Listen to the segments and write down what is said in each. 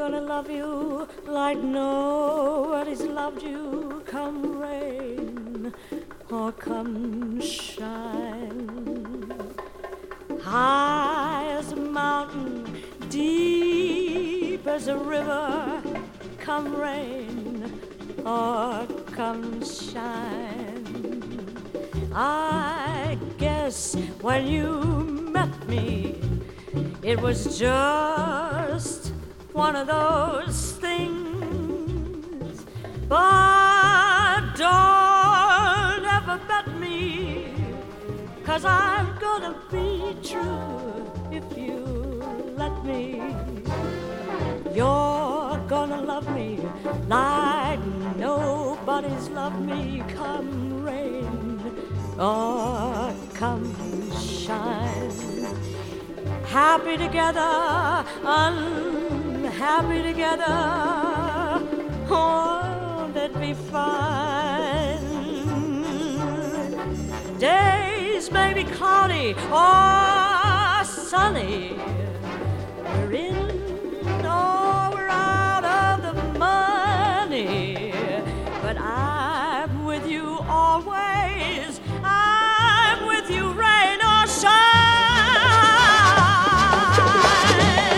gonna love you like nobody's loved you. Come rain or come shine. High as a mountain, deep as a river. Come rain or come shine. I guess when you met me, it was just one of those things. But don't ever bet me, 'cause I'm gonna be true if you let me. You're gonna love me like nobody's loved me. Come rain or come shine. Happy together, unhappy together, oh, that'd be fine. Days may be cloudy or sunny. We're in or we're out of the money, but I'm with you always. I'm with you, rain or shine.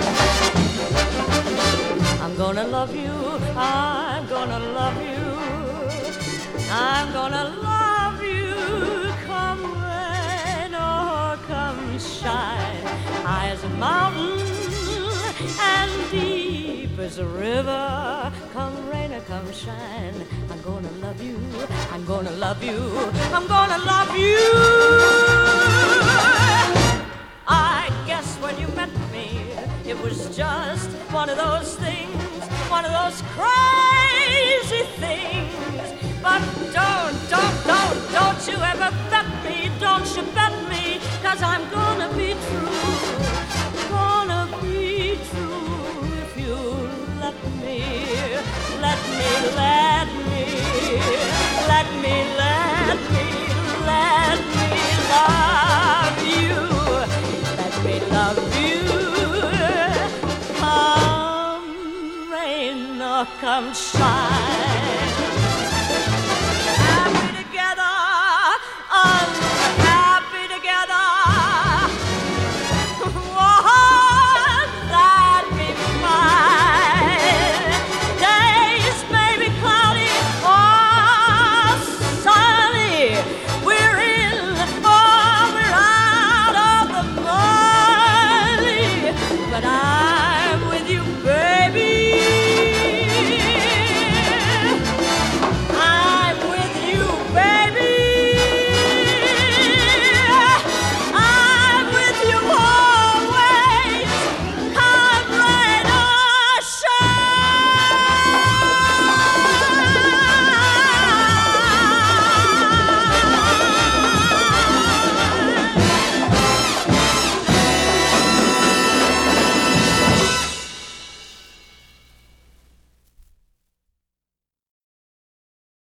I'm gonna love you, I'm gonna love you, I'm gonna love you. Come rain or come shine. High as a mountain and deep as a river. Come rain or come shine. I'm gonna love you, I'm gonna love you, I'm gonna love you. I guess when you met me, it was just one of those things, one of those crazy things. But don't you ever bet me, don't you bet me, 'cause I'm gonna be true, gonna be true if you let me, let me, let me, let me, let me, let me love you, let me love you. Come rain or come shine.